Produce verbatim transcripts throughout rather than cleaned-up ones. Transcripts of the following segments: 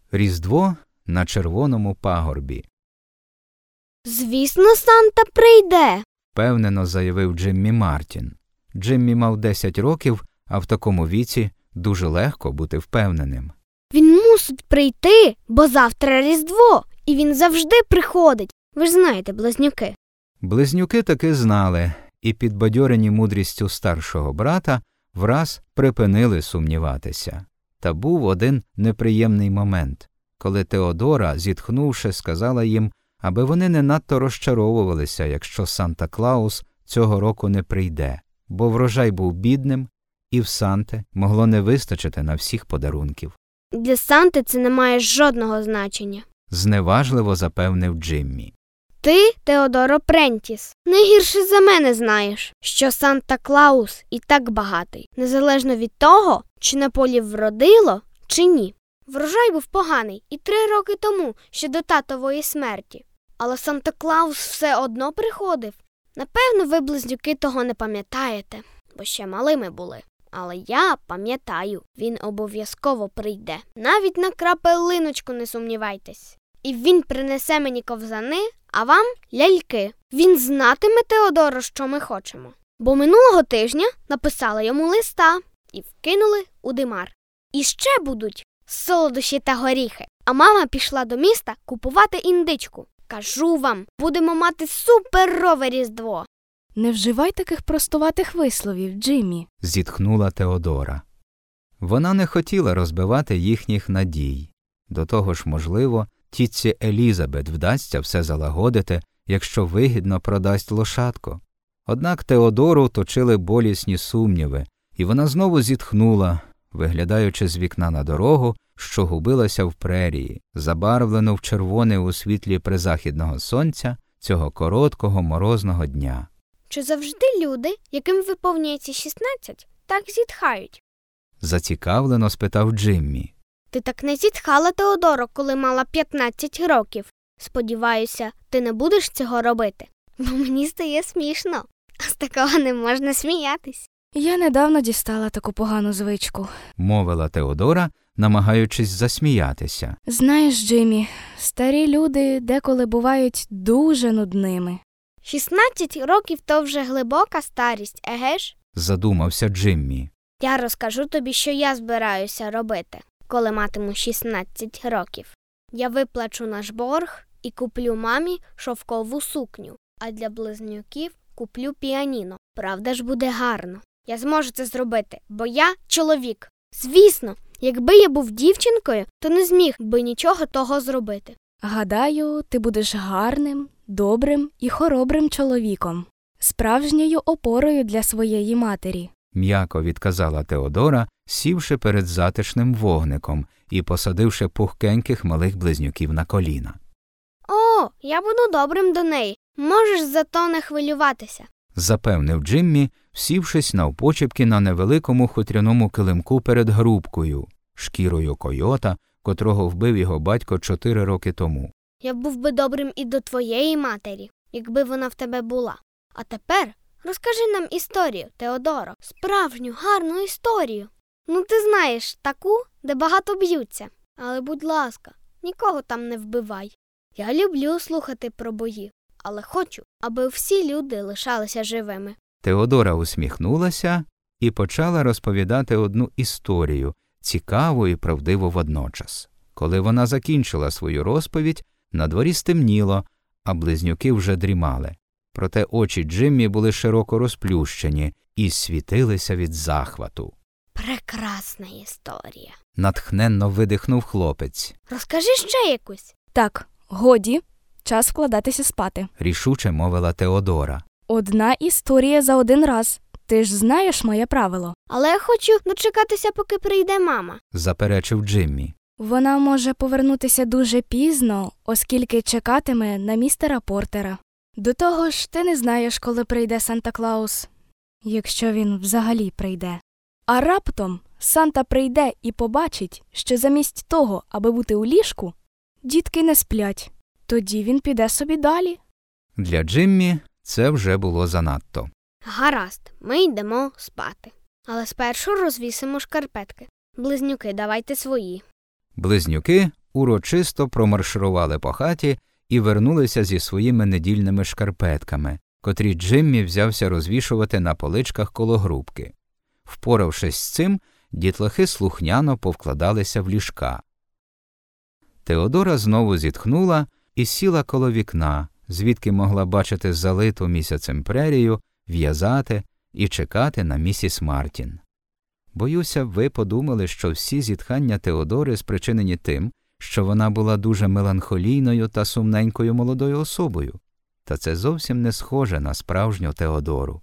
Різдво на червоному пагорбі. «Звісно, Санта прийде», – впевнено заявив Джиммі Мартін. Джиммі мав десять років, а в такому віці дуже легко бути впевненим. «Він мусить прийти, бо завтра Різдво, і він завжди приходить. Ви ж знаєте, близнюки». Близнюки таки знали, і, підбадьорені мудрістю старшого брата, враз припинили сумніватися. Та був один неприємний момент, коли Теодора, зітхнувши, сказала їм, аби вони не надто розчаровувалися, якщо Санта-Клаус цього року не прийде, бо врожай був бідним, і в Санти могло не вистачити на всіх подарунків. «Для Санти це не має жодного значення», – зневажливо запевнив Джиммі. «Ти, Теодоро Прентіс, не гірше за мене знаєш, що Санта-Клаус і так багатий, незалежно від того, чи на полі вродило, чи ні. Врожай був поганий і три роки тому, ще до татової смерті. Але Санта-Клаус все одно приходив. Напевно, ви, близнюки, того не пам'ятаєте, бо ще малими були. Але я пам'ятаю, він обов'язково прийде. Навіть на крапелиночку не сумнівайтесь. І він принесе мені ковзани, а вам ляльки. Він знатиме, Теодоро, що ми хочемо. Бо минулого тижня написали йому листа і вкинули у димар. І ще будуть солодощі та горіхи. А мама пішла до міста купувати індичку. Кажу вам, будемо мати суперове Різдво». «Не вживай таких простуватих висловів, Джиммі», – зітхнула Теодора. Вона не хотіла розбивати їхніх надій. До того ж, можливо, тітці Елізабет вдасться все залагодити, якщо вигідно продасть лошадку. Однак Теодору точили болісні сумніви, і вона знову зітхнула, виглядаючи з вікна на дорогу, що губилася в прерії, забарвлену в червоне у світлі призахідного сонця цього короткого морозного дня. «Чи завжди люди, яким виповнюється шістнадцять, так зітхають?» – зацікавлено спитав Джиммі. «Ти так не зітхала, Теодоро, коли мала п'ятнадцять років. Сподіваюся, ти не будеш цього робити, бо мені стає смішно, а з такого не можна сміятись». «Я недавно дістала таку погану звичку», – мовила Теодора, намагаючись засміятися. «Знаєш, Джиммі, старі люди деколи бувають дуже нудними». «шістнадцять років – то вже глибока старість, еге ж?» – задумався Джиммі. «Я розкажу тобі, що я збираюся робити, коли матиму шістнадцять років. Я виплачу наш борг і куплю мамі шовкову сукню, а для близнюків куплю піаніно. Правда ж буде гарно? Я зможу це зробити, бо я чоловік. Звісно, якби я був дівчинкою, то не зміг би нічого того зробити». «Гадаю, ти будеш гарним, добрим і хоробрим чоловіком, справжньою опорою для своєї матері», – м'яко відказала Теодора, сівши перед затишним вогником і посадивши пухкеньких малих близнюків на коліна. «О, я буду добрим до неї. Можеш за то не хвилюватися», – запевнив Джиммі, сівшись навпочепки на невеликому хутряному килимку перед грубкою, шкірою койота, котрого вбив його батько чотири роки тому. «Я був би добрим і до твоєї матері, якби вона в тебе була. А тепер розкажи нам історію, Теодоро, справжню, гарну історію. Ну, ти знаєш, таку, де багато б'ються. Але, будь ласка, нікого там не вбивай. Я люблю слухати про бої, але хочу, аби всі люди лишалися живими». Теодора усміхнулася і почала розповідати одну історію, цікаву і правдиву водночас. Коли вона закінчила свою розповідь, на дворі стемніло, а близнюки вже дрімали. Проте очі Джиммі були широко розплющені і світилися від захвату. «Прекрасна історія», – натхненно видихнув хлопець. «Розкажи ще якусь». «Так, годі, час вкладатися спати», – рішуче мовила Теодора. «Одна історія за один раз. Ти ж знаєш моє правило». «Але я хочу дочекатися, поки прийде мама», – заперечив Джиммі. «Вона може повернутися дуже пізно, оскільки чекатиме на містера Портера. До того ж, ти не знаєш, коли прийде Санта-Клаус, якщо він взагалі прийде. А раптом Санта прийде і побачить, що замість того, аби бути у ліжку, дітки не сплять. Тоді він піде собі далі». Для Джиммі це вже було занадто. «Гаразд, ми йдемо спати. Але спершу розвісимо шкарпетки. Близнюки, давайте свої». Близнюки урочисто промарширували по хаті і вернулися зі своїми недільними шкарпетками, котрі Джиммі взявся розвішувати на поличках коло грубки. Впоравшись з цим, дітлахи слухняно повкладалися в ліжка. Теодора знову зітхнула і сіла коло вікна, звідки могла бачити залиту місяцем прерію, в'язати і чекати на місіс Мартін. Боюся, ви подумали, що всі зітхання Теодори спричинені тим, що вона була дуже меланхолійною та сумненькою молодою особою. Та це зовсім не схоже на справжню Теодору.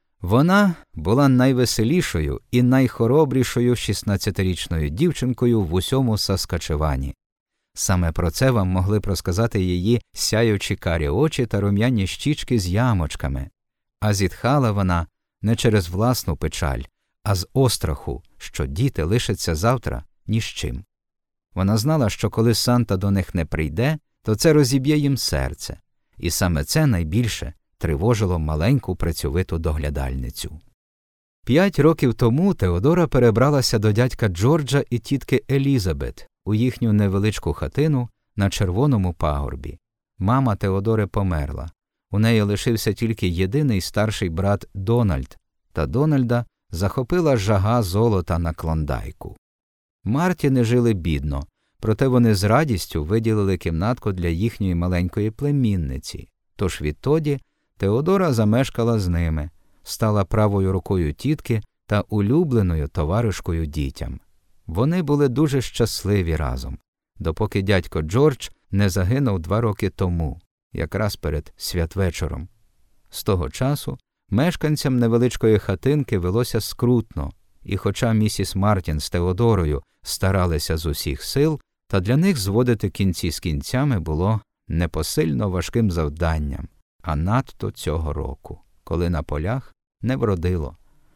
Вона була найвеселішою і найхоробрішою шістнадцятирічною дівчинкою в усьому Саскачевані. Саме про це вам могли б розказати її сяючі карі очі та рум'яні щічки з ямочками. А зітхала вона не через власну печаль, а з остраху, що діти лишаться завтра ні з чим. Вона знала, що коли Санта до них не прийде, то це розіб'є їм серце. І саме це найбільше тривожило маленьку працьовиту доглядальницю. П'ять років тому Теодора перебралася до дядька Джорджа і тітки Елізабет у їхню невеличку хатину на Червоному пагорбі. Мама Теодори померла. У неї лишився тільки єдиний старший брат Дональд, та Дональда захопила жага золота на Клондайку. Мартіни жили бідно, проте вони з радістю виділили кімнатку для їхньої маленької племінниці. Тож відтоді Теодора замешкала з ними, стала правою рукою тітки та улюбленою товаришкою дітям. Вони були дуже щасливі разом, допоки дядько Джордж не загинув два роки тому, якраз перед святвечором. З того часу мешканцям невеличкої хатинки велося скрутно, і хоча місіс Мартін з Теодорою старалися з усіх сил, та для них зводити кінці з кінцями було непосильно важким завданням, а надто цього року, коли на полях не вродило.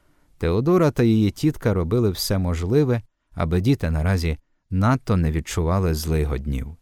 Теодора та її тітка робили все можливе, аби діти наразі надто не відчували злигоднів.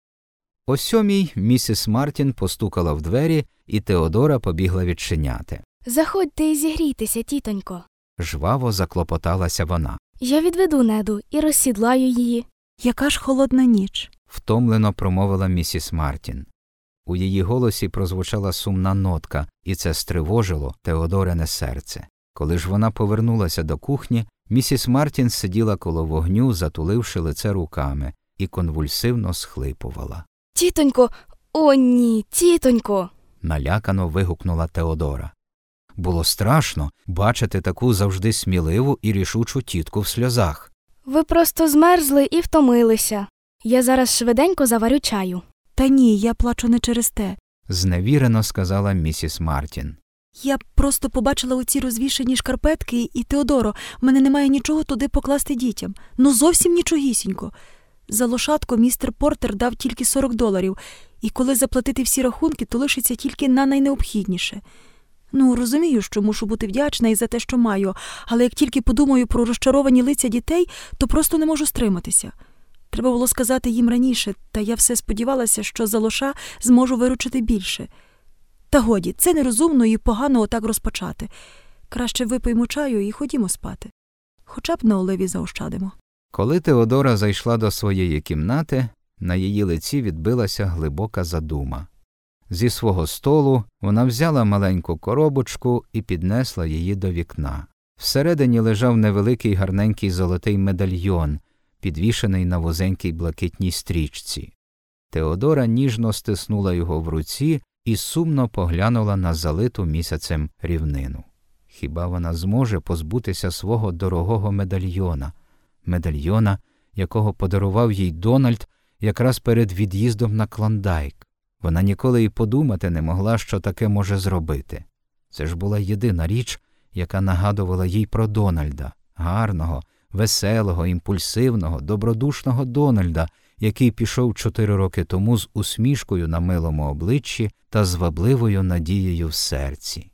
О сьомій місіс Мартін постукала в двері, і Теодора побігла відчиняти. «Заходьте і зігрійтеся, тітонько». Жваво заклопоталася вона. «Я відведу Неду і розсідлаю її». «Яка ж холодна ніч», – втомлено промовила місіс Мартін. У її голосі прозвучала сумна нотка, і це стривожило Теодорине серце. Коли ж вона повернулася до кухні, місіс Мартін сиділа коло вогню, затуливши лице руками, і конвульсивно схлипувала. «Тітонько! О, ні, тітонько!» – налякано вигукнула Теодора. Було страшно бачити таку завжди сміливу і рішучу тітку в сльозах. «Ви просто змерзли і втомилися. Я зараз швиденько заварю чаю». «Та ні, я плачу не через те», – зневірено сказала місіс Мартін. «Я просто побачила оці розвішені шкарпетки, і, Теодоро, в мене немає нічого туди покласти дітям. Ну зовсім нічогісінько. За лошадку містер Портер дав тільки сорок доларів, і коли заплатити всі рахунки, то лишиться тільки на найнеобхідніше. Ну, розумію, що мушу бути вдячна і за те, що маю, але як тільки подумаю про розчаровані лиця дітей, то просто не можу стриматися. Треба було сказати їм раніше, та я все сподівалася, що за лоша зможу виручити більше. Та годі, це нерозумно і погано отак розпочати. Краще випиймо чаю і ходімо спати. Хоча б на оливі заощадимо». Коли Теодора зайшла до своєї кімнати, на її лиці відбилася глибока задума. Зі свого столу вона взяла маленьку коробочку і піднесла її до вікна. Всередині лежав невеликий гарненький золотий медальйон, підвішений на вузенькій блакитній стрічці. Теодора ніжно стиснула його в руці і сумно поглянула на залиту місяцем рівнину. Хіба вона зможе позбутися свого дорогого медальйона? Медальйона, якого подарував їй Дональд якраз перед від'їздом на Клондайк. Вона ніколи й подумати не могла, що таке може зробити. Це ж була єдина річ, яка нагадувала їй про Дональда, гарного, веселого, імпульсивного, добродушного Дональда, який пішов чотири роки тому з усмішкою на милому обличчі та звабливою надією в серці.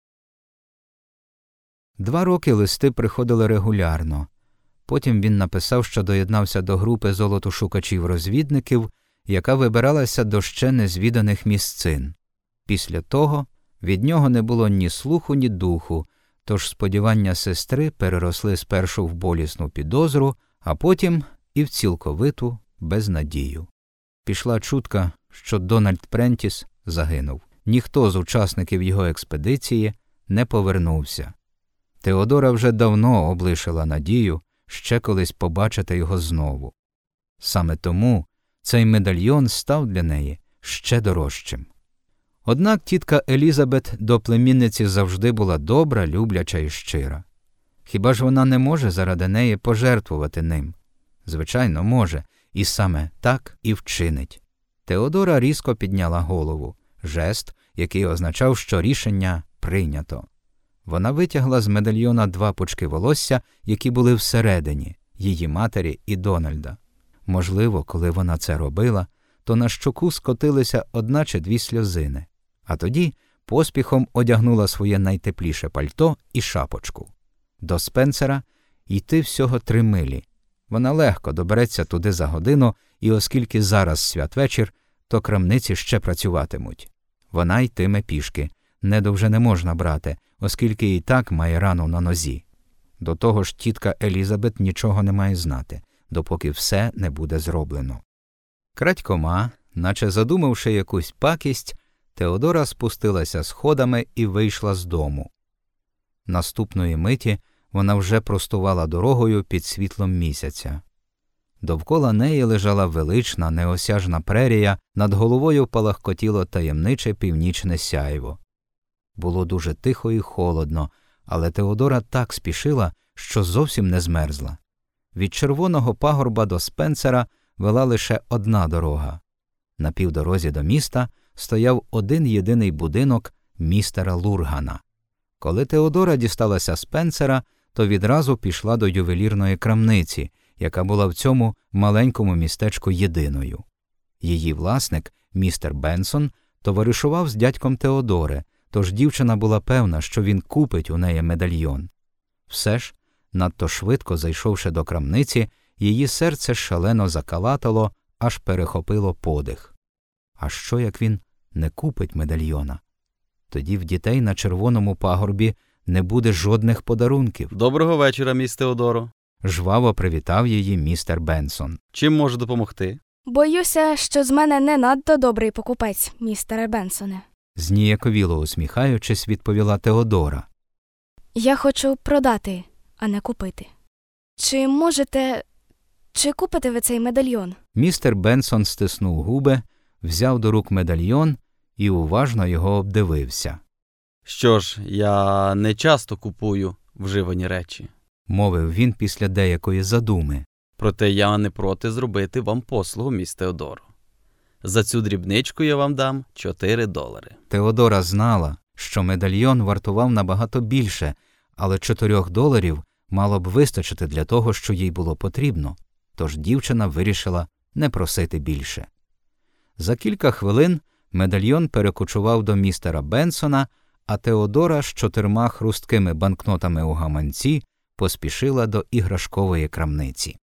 Два роки листи приходили регулярно. Потім він написав, що доєднався до групи золотошукачів-розвідників, яка вибиралася до ще незвіданих місцин. Після того від нього не було ні слуху, ні духу, тож сподівання сестри переросли спершу в болісну підозру, а потім і в цілковиту безнадію. Пішла чутка, що Дональд Прентіс загинув. Ніхто з учасників його експедиції не повернувся. Теодора вже давно облишила надію ще колись побачити його знову. Саме тому цей медальйон став для неї ще дорожчим. Однак тітка Елізабет до племінниці завжди була добра, любляча і щира. Хіба ж вона не може заради неї пожертвувати ним? Звичайно, може, і саме так і вчинить. Теодора різко підняла голову, жест, який означав, що рішення прийнято. Вона витягла з медальйона два пучки волосся, які були всередині, її матері і Дональда. Можливо, коли вона це робила, то на щоку скотилися одна чи дві сльозини, а тоді поспіхом одягнула своє найтепліше пальто і шапочку. До Спенсера йти всього три милі. Вона легко добереться туди за годину, і оскільки зараз святвечір, то крамниці ще працюватимуть. Вона йтиме пішки, неду вже не можна брати, оскільки і так має рану на нозі. До того ж тітка Елізабет нічого не має знати, допоки все не буде зроблено. Крадькома, наче задумавши якусь пакість, Теодора спустилася сходами і вийшла з дому. Наступної миті вона вже простувала дорогою під світлом місяця. Довкола неї лежала велична, неосяжна прерія, над головою палахкотіло таємниче північне сяйво. Було дуже тихо і холодно, але Теодора так спішила, що зовсім не змерзла. Від червоного пагорба до Спенсера вела лише одна дорога. На півдорозі до міста стояв один єдиний будинок містера Лургана. Коли Теодора дісталася Спенсера, то відразу пішла до ювелірної крамниці, яка була в цьому маленькому містечку єдиною. Її власник, містер Бенсон, товаришував з дядьком Теодори, тож дівчина була певна, що він купить у неї медальйон. Все ж, надто швидко зайшовши до крамниці, її серце шалено закалатало, аж перехопило подих. А що, як він не купить медальйона? Тоді в дітей на червоному пагорбі не буде жодних подарунків. Доброго вечора, міс Теодоро. Жваво привітав її містер Бенсон. Чим можу допомогти? Боюся, що з мене не надто добрий покупець, містере Бенсоне. Зніяковіло усміхаючись, відповіла Теодора. Я хочу продати, а не купити. Чи можете... Чи купите ви цей медальйон? Містер Бенсон стиснув губи, взяв до рук медальйон і уважно його обдивився. Що ж, я не часто купую вживані речі. Мовив він після деякої задуми. Проте я не проти зробити вам послугу, міс Теодоро. За цю дрібничку я вам дам чотири долари. Теодора знала, що медальйон вартував набагато більше, але чотирьох доларів мало б вистачити для того, що їй було потрібно, тож дівчина вирішила не просити більше. За кілька хвилин медальйон перекочував до містера Бенсона, а Теодора з чотирма хрусткими банкнотами у гаманці поспішила до іграшкової крамниці.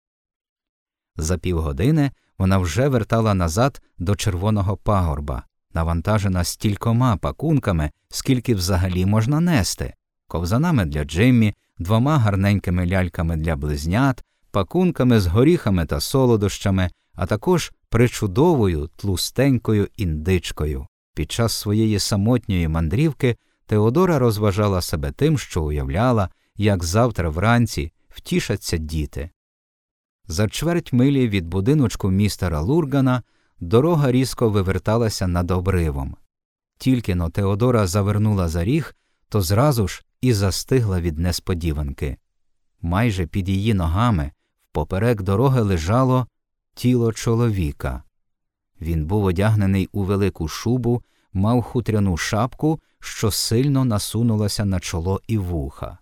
За півгодини вона вже вертала назад до червоного пагорба, навантажена стількома пакунками, скільки взагалі можна нести, ковзанами для Джиммі, двома гарненькими ляльками для близнят, пакунками з горіхами та солодощами, а також причудовою тлустенькою індичкою. Під час своєї самотньої мандрівки Теодора розважала себе тим, що уявляла, як завтра вранці втішаться діти. За чверть милі від будиночку містера Лургана дорога різко виверталася над обривом. Тільки-но Теодора завернула за ріг, то зразу ж і застигла від несподіванки. Майже під її ногами впоперек дороги лежало тіло чоловіка. Він був одягнений у велику шубу, мав хутряну шапку, що сильно насунулася на чоло і вуха.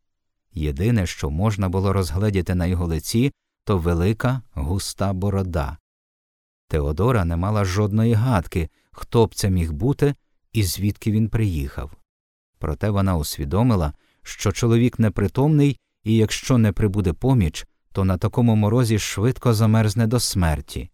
Єдине, що можна було розгледіти на його лиці, то велика, густа борода. Теодора не мала жодної гадки, хто б це міг бути і звідки він приїхав. Проте вона усвідомила, що чоловік непритомний і якщо не прибуде поміч, то на такому морозі швидко замерзне до смерті.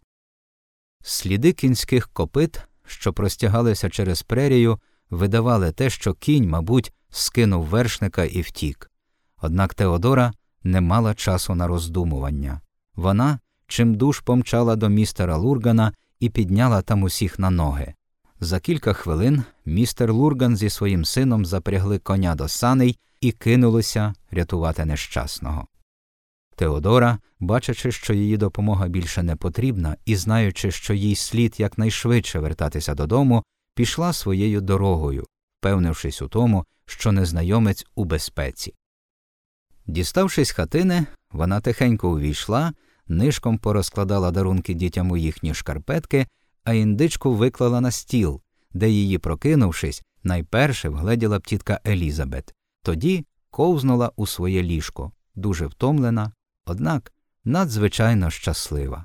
Сліди кінських копит, що простягалися через прерію, видавали те, що кінь, мабуть, скинув вершника і втік. Однак Теодора не мала часу на роздумування. Вона, чимдуж помчала до містера Лургана і підняла там усіх на ноги. За кілька хвилин містер Лурган зі своїм сином запрягли коня до саней і кинулися рятувати нещасного. Теодора, бачачи, що її допомога більше не потрібна, і знаючи, що їй слід якнайшвидше вертатися додому, пішла своєю дорогою, впевнившись у тому, що незнайомець у безпеці. Діставшись хатини, вона тихенько увійшла, нишком порозкладала дарунки дітям у їхні шкарпетки, а індичку виклала на стіл, де її, прокинувшись, найперше вгледіла б тітка Елізабет. Тоді ковзнула у своє ліжко, дуже втомлена, однак надзвичайно щаслива.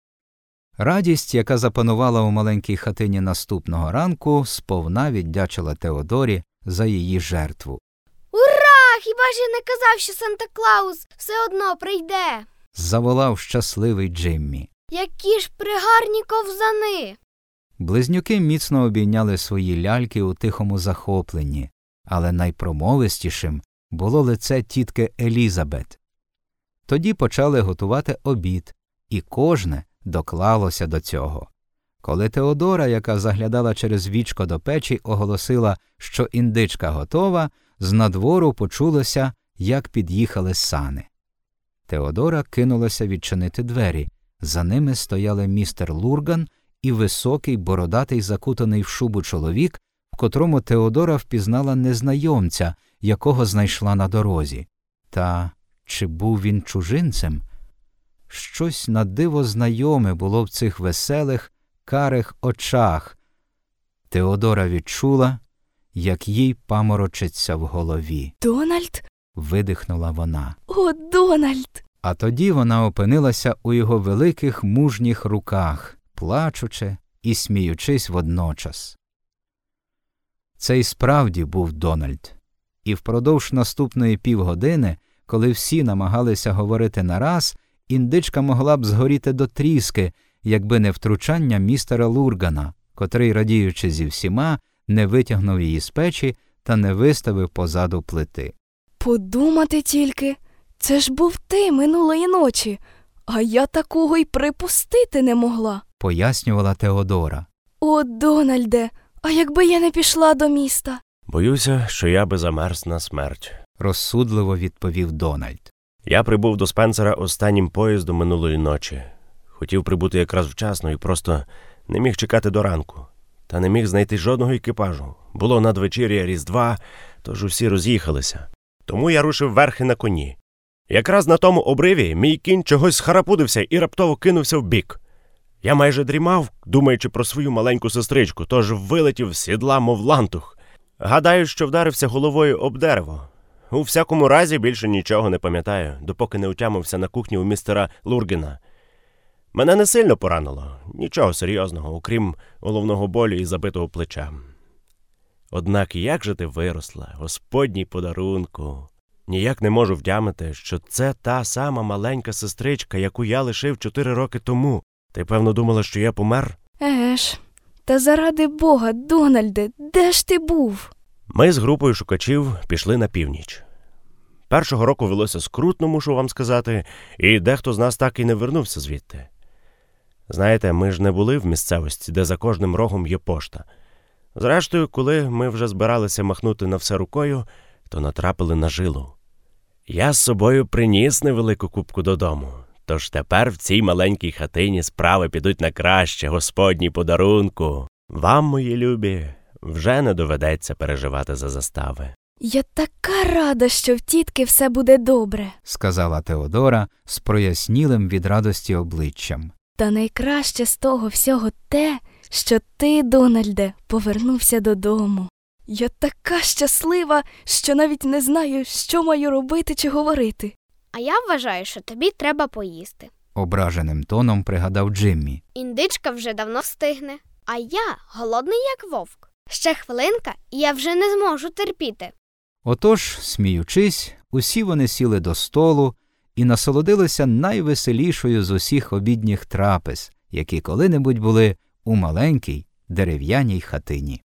Радість, яка запанувала у маленькій хатині наступного ранку, сповна віддячила Теодорі за її жертву. Ура! Хіба ж я не казав, що Санта-Клаус все одно прийде? Заволав щасливий Джиммі. Які ж пригарні ковзани! Близнюки міцно обійняли свої ляльки у тихому захопленні, але найпромовистішим було лице тітки Елізабет. Тоді почали готувати обід, і кожне доклалося до цього. Коли Теодора, яка заглядала через вічко до печі, оголосила, що індичка готова, з надвору почулося, як під'їхали сани. Теодора кинулася відчинити двері. За ними стояли містер Лурган і високий, бородатий, закутаний в шубу чоловік, в котрому Теодора впізнала незнайомця, якого знайшла на дорозі. Та чи був він чужинцем? Щось надиво знайоме було в цих веселих, карих очах. Теодора відчула, як їй паморочиться в голові. «Дональд?» – видихнула вона. «О, Дональд!» А тоді вона опинилася у його великих мужніх руках, плачучи і сміючись водночас. Це й справді був Дональд. І впродовж наступної півгодини, коли всі намагалися говорити нараз, індичка могла б згоріти до тріски, якби не втручання містера Лургана, котрий, радіючи зі всіма, не витягнув її з печі та не виставив позаду плити. «Подумати тільки, це ж був ти минулої ночі, а я такого й припустити не могла», – пояснювала Теодора. «О, Дональде, а якби я не пішла до міста?» «Боюся, що я би замерз на смерть», – розсудливо відповів Дональд. «Я прибув до Спенсера останнім поїздом минулої ночі. Хотів прибути якраз вчасно і просто не міг чекати до ранку. Та не міг знайти жодного екіпажу. Було надвечір'я Різдва, тож усі роз'їхалися. Тому я рушив верхи на коні. Якраз на тому обриві мій кінь чогось схарапудився і раптово кинувся вбік. Я майже дрімав, думаючи про свою маленьку сестричку, тож вилетів з сідла, мов лантух. Гадаю, що вдарився головою об дерево. У всякому разі більше нічого не пам'ятаю, допоки не утямився на кухні у містера Лургена. Мене не сильно поранило, нічого серйозного, окрім головного болю і забитого плеча. Однак як же ти виросла, Господній подарунку! Ніяк не можу втямити, що це та сама маленька сестричка, яку я лишив чотири роки тому. Ти, певно, думала, що я помер?» «Еге ж, та заради Бога, Дональде, де ж ти був?» Ми з групою шукачів пішли на північ. Першого року велося скрутно, мушу вам сказати, і дехто з нас так і не вернувся звідти. Знаєте, ми ж не були в місцевості, де за кожним рогом є пошта. Зрештою, коли ми вже збиралися махнути на все рукою, то натрапили на жилу. Я з собою приніс невелику купку додому, тож тепер в цій маленькій хатині справи підуть на краще, Господній подарунку. Вам, мої любі, вже не доведеться переживати за застави. «Я така рада, що в тітки все буде добре», – сказала Теодора з прояснілим від радості обличчям. «Та найкраще з того всього те, що ти, Дональде, повернувся додому. Я така щаслива, що навіть не знаю, що маю робити чи говорити». А я вважаю, що тобі треба поїсти. Ображеним тоном пригадав Джиммі. Індичка вже давно встигне, а я голодний як вовк. Ще хвилинка, і я вже не зможу терпіти. Отож, сміючись, усі вони сіли до столу і насолодилися найвеселішою з усіх обідніх трапез, які коли-небудь були у маленькій дерев'яній хатині.